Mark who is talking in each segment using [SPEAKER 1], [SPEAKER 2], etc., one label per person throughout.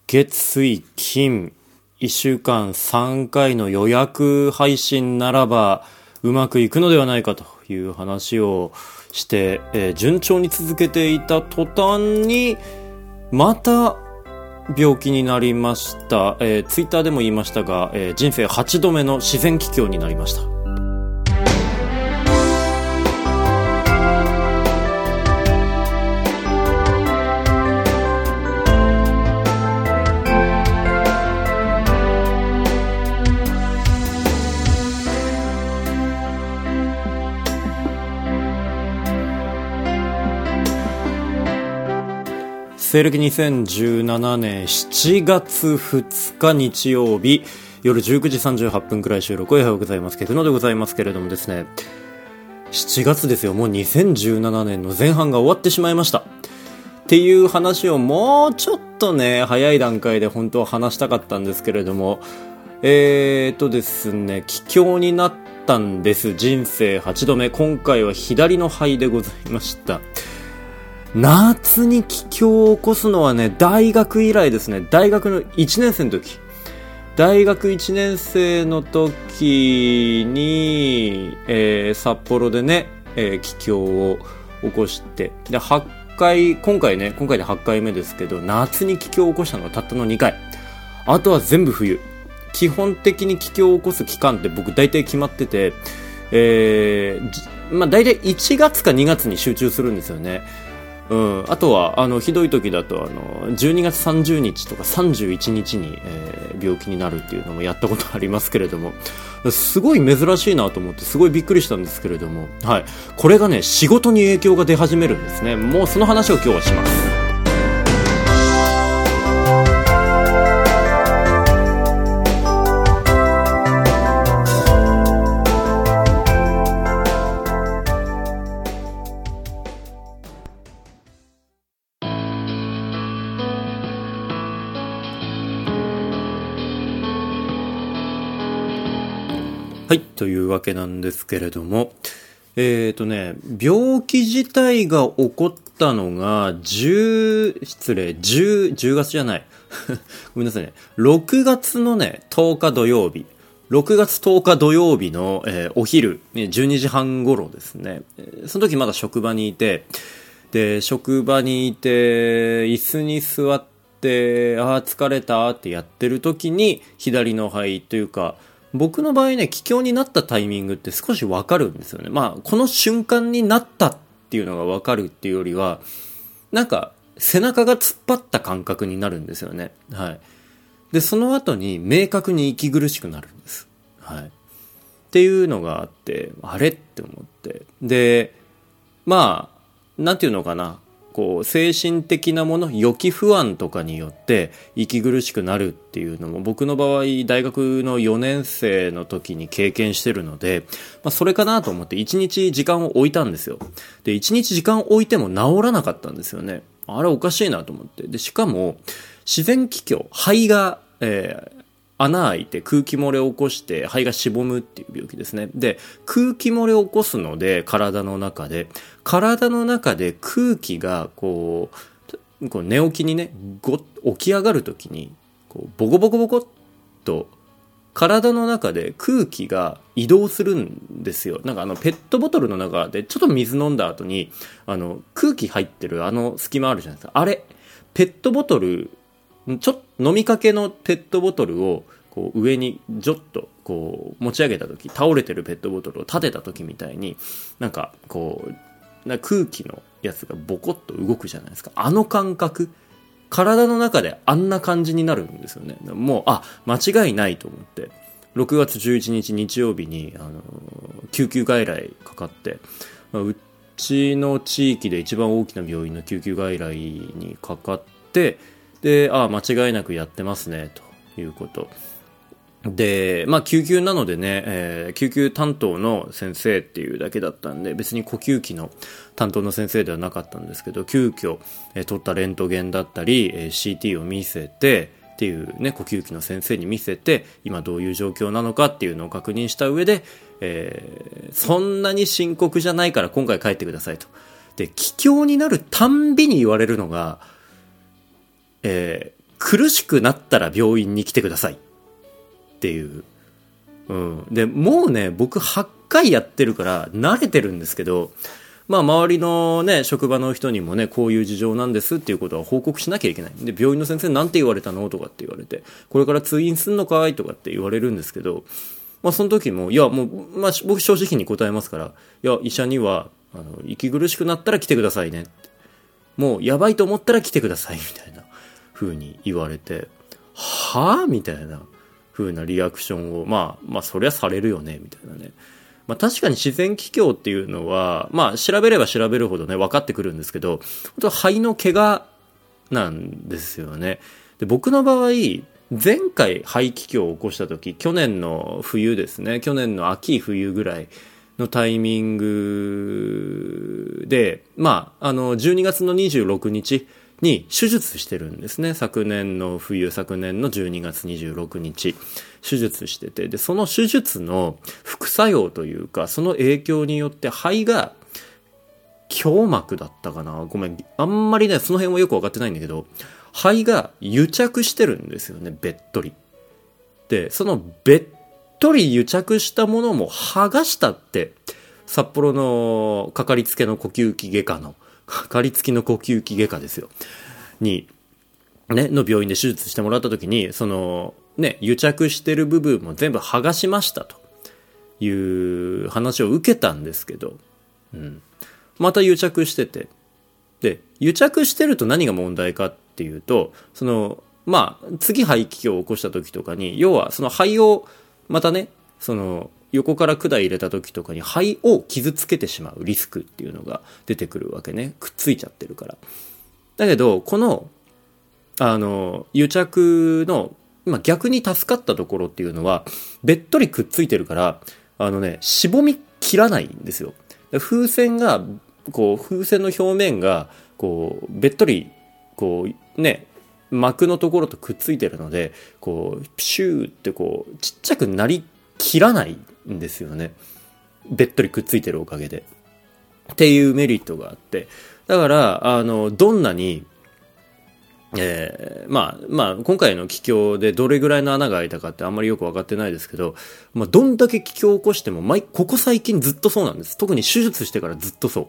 [SPEAKER 1] 月水金1週間3回の予約配信ならばうまくいくのではないかという話をして、順調に続けていた途端にまた病気になりました。ツイッターでも言いましたが、人生8度目の自然気胸になりました。西暦2017年7月2日日曜日夜19時38分くらい収録をおはようございます。ケクノでございますけれどもですね、7月ですよ。もう2017年の前半が終わってしまいましたっていう話をもうちょっとね早い段階で本当は話したかったんですけれども、ですね、帰郷になったんです。人生8度目。今回は左の肺でございました。夏に帰郷を起こすのはね、大学以来ですね。大学の1年生の時。大学1年生の時に、札幌でね、帰郷を起こして、で、今回で8回目ですけど、夏に帰郷を起こしたのはたったの2回。あとは全部冬。基本的に帰郷を起こす期間って僕大体決まってて、大体1月か2月に集中するんですよね。あとはひどい時だと12月30日とか31日に、病気になるっていうのもやったことありますけれども、すごい珍しいなと思ってすごいびっくりしたんですけれども、はい、これがね仕事に影響が出始めるんですね。もうその話を今日はします。はい、というわけなんですけれども、病気自体が起こったのが10月じゃない。ごめんなさいね。6月のね、10日土曜日。6月10日土曜日の、お昼、12時半頃ですね。その時まだ職場にいて、で、職場にいて、椅子に座って、疲れたってやってる時に、左の肺というか、僕の場合ね、帰郷になったタイミングって少しわかるんですよね。この瞬間になったっていうのがわかるっていうよりは、なんか、背中が突っ張った感覚になるんですよね。はい。で、その後に明確に息苦しくなるんです。はい。っていうのがあって、あれって思って。で、なんていうのかな。こう精神的なもの、予期不安とかによって息苦しくなるっていうのも僕の場合大学の4年生の時に経験してるので、それかなと思って1日時間を置いたんですよ。で、1日時間を置いても治らなかったんですよね。あれおかしいなと思って。で、しかも自然気胸、肺が、穴開いて空気漏れを起こして肺がしぼむっていう病気ですね。で、空気漏れを起こすので体の中で空気がこう寝起きにね起き上がるときにボコボコボコっと体の中で空気が移動するんですよ。なんかペットボトルの中でちょっと水飲んだ後に空気入ってる隙間あるじゃないですか。あれペットボトルちょっと飲みかけのペットボトルをこう上にジョッとこう持ち上げた時、倒れてるペットボトルを立てた時みたいになんかこう空気のやつがボコッと動くじゃないですか。感覚、体の中であんな感じになるんですよね。もう間違いないと思って6月11日日曜日に救急外来かかって、うちの地域で一番大きな病院の救急外来にかかって、で、間違いなくやってますねということで、救急なのでね、救急担当の先生っていうだけだったんで、別に呼吸器の担当の先生ではなかったんですけど、急遽、取ったレントゲンだったり、CT を見せてっていうね、呼吸器の先生に見せて、今どういう状況なのかっていうのを確認した上で、そんなに深刻じゃないから今回帰ってくださいと。で、帰郷になるたんびに言われるのが、 苦しくなったら病院に来てくださいっていう。で、もうね、僕8回やってるから慣れてるんですけど、まあ周りのね、職場の人にもね、こういう事情なんですっていうことは報告しなきゃいけない。で、病院の先生なんて言われたのとかって言われて、これから通院すんのかいとかって言われるんですけど、まあその時も、いやもう、まあ僕正直に答えますから、いや、医者には、息苦しくなったら来てくださいねって。もうやばいと思ったら来てくださいみたいな風に言われて、はぁみたいな風なリアクションを、まあそりゃされるよね、みたいなね。まあ確かに自然気胸っていうのは、まあ調べれば調べるほどね、分かってくるんですけど、本当は肺の怪我なんですよね。で、僕の場合、前回肺気胸を起こした時、去年の冬ですね、去年の秋冬ぐらいのタイミングで、まあ、12月の26日に手術してるんですね。昨年の12月26日。手術してて、で、その手術の副作用というか、その影響によって肺が胸膜だったかな。ごめん。あんまりね、その辺はよくわかってないんだけど、肺が癒着してるんですよね、べっとり。で、そのべっとり癒着したものも剥がしたって、札幌のかかりつけの呼吸器外科の、かかりつきの呼吸器外科ですよ。に、ね、の病院で手術してもらった時に、その、ね、癒着してる部分も全部剥がしましたという話を受けたんですけど、また癒着してて、で、癒着してると何が問題かっていうと、その、まあ、次肺気胸を起こした時とかに、要はその肺を、またね、その、横から管入れた時とかに肺を傷つけてしまうリスクっていうのが出てくるわけね。くっついちゃってるから。だけど、この、癒着の、今逆に助かったところっていうのは、べっとりくっついてるから、しぼみ切らないんですよ。風船が、風船の表面が、べっとり、膜のところとくっついてるので、ピシューってちっちゃくなりきらないんですよね。べっとりくっついてるおかげで。っていうメリットがあって。だから、どんなに、まあ、今回の気胸でどれぐらいの穴が開いたかってあんまりよく分かってないですけど、まあ、どんだけ気胸を起こしても、ここ最近ずっとそうなんです。特に手術してからずっとそう。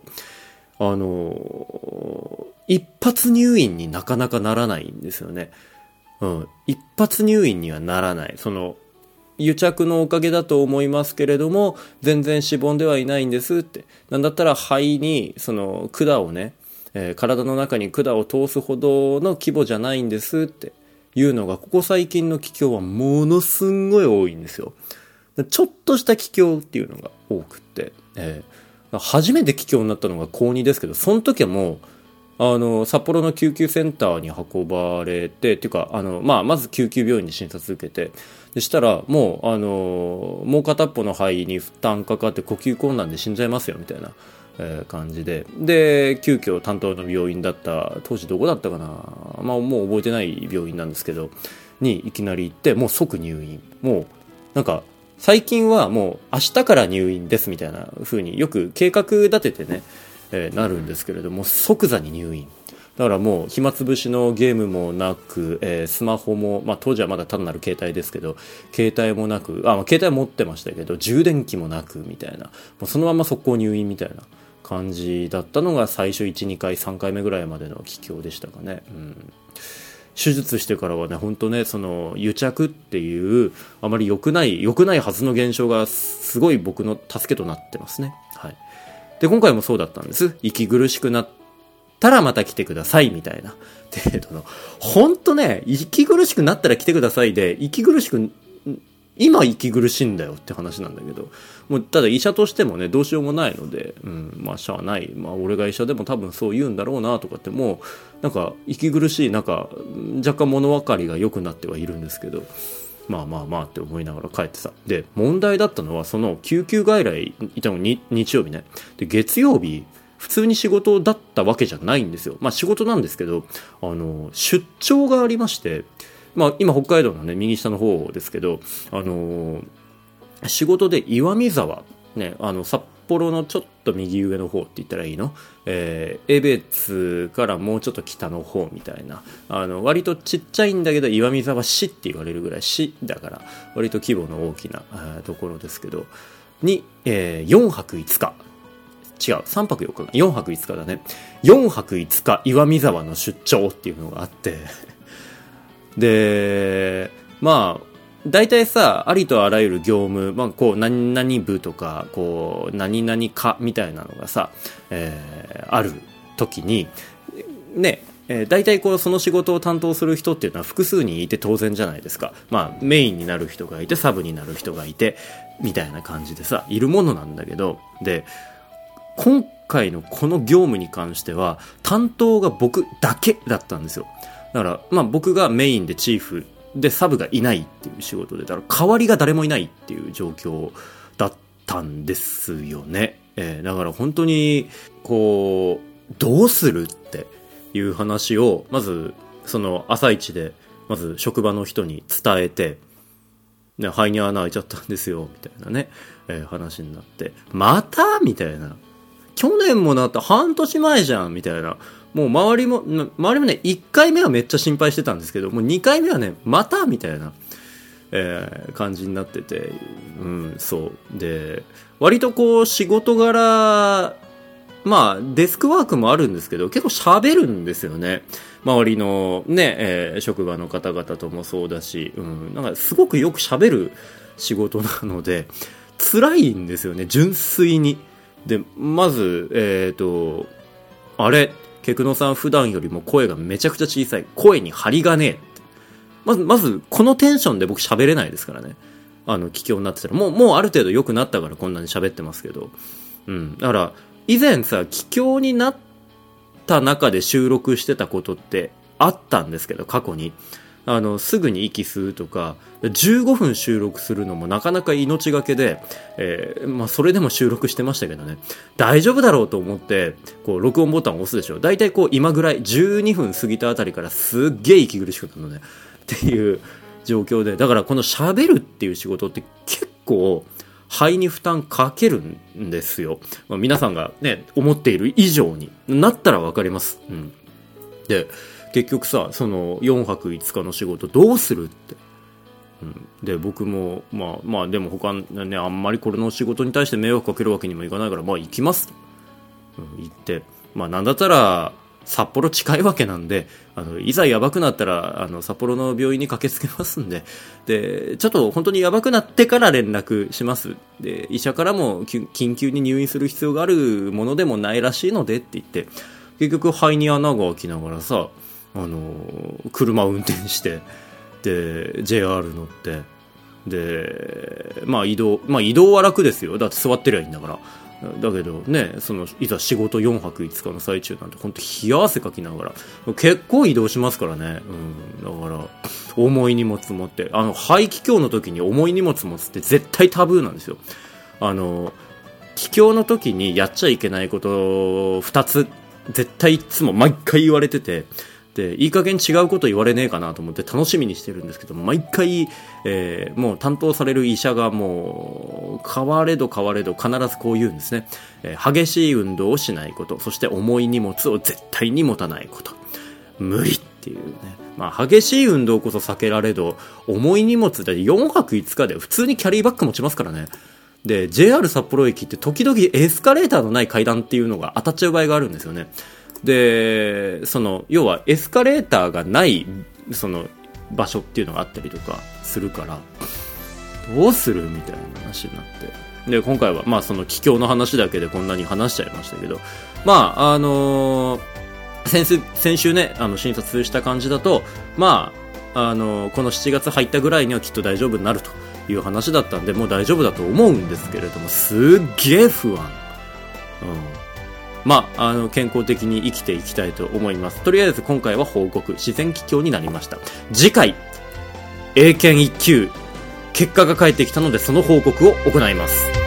[SPEAKER 1] 一発入院になかなかならないんですよね。一発入院にはならない。その、癒着のおかげだと思いますけれども、全然しぼんではいないんですって。なんだったら肺に、その、管をね、体の中に管を通すほどの規模じゃないんですっていうのが、ここ最近の気胸はものすんごい多いんですよ。ちょっとした気胸っていうのが多くって、初めて気胸になったのが高2ですけど、その時はもう、札幌の救急センターに運ばれて、っていうか、まず救急病院に診察受けて、でしたら、もう、もう片っぽの肺に負担かかって呼吸困難で死んじゃいますよ、みたいな。感じで。で、急遽担当の病院だった、当時どこだったかな、まあもう覚えてない病院なんですけど、にいきなり行って、もう即入院。もう、なんか、最近はもう明日から入院ですみたいな風によく計画立ててね、なるんですけれども、即座に入院。だからもう暇つぶしのゲームもなく、スマホも、まあ当時はまだ単なる携帯ですけど、携帯もなく、携帯持ってましたけど、充電器もなくみたいな、もうそのまま速攻入院みたいな感じだったのが最初1、2回、3回目ぐらいまでの気胸でしたかね。手術してからはね、本当ね、その癒着っていうあまり良くないはずの現象がすごい僕の助けとなってますね。はい。で、今回もそうだったんです。息苦しくなったらまた来てくださいみたいな程度の。本当ね、息苦しくなったら来てくださいで、今息苦しいんだよって話なんだけど、もうただ医者としてもね、どうしようもないので、まあしゃあない。まあ俺が医者でも多分そう言うんだろうなとかって、もうなんか息苦しい、なんか若干物分かりが良くなってはいるんですけど、まあって思いながら帰ってさ。で、問題だったのはその救急外来いたのに日曜日ね。で、月曜日、普通に仕事だったわけじゃないんですよ。まあ仕事なんですけど、出張がありまして、まあ今北海道のね、右下の方ですけど、仕事で岩見沢、ね、札幌のちょっと右上の方って言ったらいいの？江別からもうちょっと北の方みたいな、割とちっちゃいんだけど岩見沢市って言われるぐらい市だから割と規模の大きなところですけどに、4泊5日違う3泊4日4泊5日だね。4泊5日岩見沢の出張っていうのがあってでまあ大体さ、ありとあらゆる業務、まあ、こう、何々部とか、こう、何々課みたいなのがさ、ある時に、ね、大体こう、その仕事を担当する人っていうのは複数人いて当然じゃないですか。まあ、メインになる人がいて、サブになる人がいて、みたいな感じでさ、いるものなんだけど、で、今回のこの業務に関しては、担当が僕だけだったんですよ。だから、まあ僕がメインでチーフ、でサブがいないっていう仕事で、だから代わりが誰もいないっていう状況だったんですよね。だから本当にこうどうするっていう話をまずその朝一でまず職場の人に伝えて、ね、肺に穴開いちゃったんですよみたいなね、話になって、またみたいな、去年もなった半年前じゃんみたいな、もう周りもね、1回目はめっちゃ心配してたんですけど、もう2回目はね、またみたいな、感じになってて、そう。で、割とこう仕事柄、まあデスクワークもあるんですけど、結構喋るんですよね。周りのね、職場の方々ともそうだし、なんかすごくよく喋る仕事なので、辛いんですよね、純粋に。で、まず、あれ、ケクノさん普段よりも声がめちゃくちゃ小さい。声に張りがねえって。まず、このテンションで僕喋れないですからね。気境になってたら。もうある程度良くなったからこんなに喋ってますけど。だから、以前さ、気境になった中で収録してたことってあったんですけど、過去に。すぐに息吸うとか、15分収録するのもなかなか命がけで、まあそれでも収録してましたけどね、大丈夫だろうと思って、こう録音ボタンを押すでしょ。大体こう今ぐらい、12分過ぎたあたりからすっげえ息苦しくなるのね。っていう状況で、だからこの喋るっていう仕事って結構、肺に負担かけるんですよ。まあ、皆さんがね、思っている以上になったらわかります。で、結局さ、その4泊5日の仕事どうするって。で、僕も、まあでも他ね、あんまりこれの仕事に対して迷惑かけるわけにもいかないから、まあ行きますと。言って、まあなんだったら、札幌近いわけなんで、いざやばくなったら、札幌の病院に駆けつけますんで、で、ちょっと本当にやばくなってから連絡します。で、医者からも緊急に入院する必要があるものでもないらしいのでって言って、結局肺に穴が開きながらさ、車を運転して、で、JR 乗って、で、まあ移動は楽ですよ。だって座ってりゃいいんだから。だけどね、いざ仕事4泊5日の最中なんて本当冷や汗かきながら結構移動しますからね。だから重い荷物持って、肺気胸の時に重い荷物持つって絶対タブーなんですよ。気胸の時にやっちゃいけないこと2つ絶対いつも毎回言われてて、でいい加減違うこと言われねえかなと思って楽しみにしてるんですけど、毎回、もう担当される医者がもう変われど必ずこう言うんですね。激しい運動をしないこと、そして重い荷物を絶対に持たないこと、無理っていうね。まあ激しい運動こそ避けられど、重い荷物で4泊5日で普通にキャリーバッグ持ちますからね。で JR 札幌駅って時々エスカレーターのない階段っていうのが当たっちゃう場合があるんですよね。で要はエスカレーターがない場所っていうのがあったりとかするから、どうするみたいな話になって、で今回はまあ気境の話だけでこんなに話しちゃいましたけど、まあ先週ね診察した感じだと、まあこの7月入ったぐらいにはきっと大丈夫になるという話だったんで、もう大丈夫だと思うんですけれども、すっげえ不安。まあ、健康的に生きていきたいと思います。とりあえず今回は報告、自然気境になりました。次回、英検1級、結果が返ってきたのでその報告を行います。